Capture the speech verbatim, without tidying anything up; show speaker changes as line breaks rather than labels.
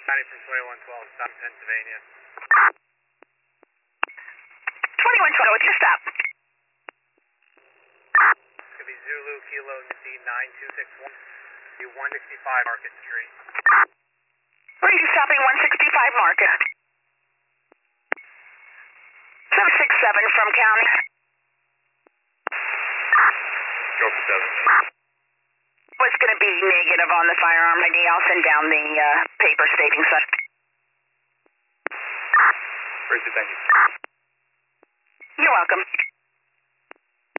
County from twenty-one twelve, stop Pennsylvania.
twenty-one twelve, what's your stop?
It's going to be Zulu Kilo C nine two six one, be one sixty-five Market Street.
Where are you stopping? one sixty-five Market. seven six seven from County.
Go for seven.
What's going to be negative on the firearm I D? I'll send down the uh, paper stating such.
Appreciate it, thank you.
You're welcome.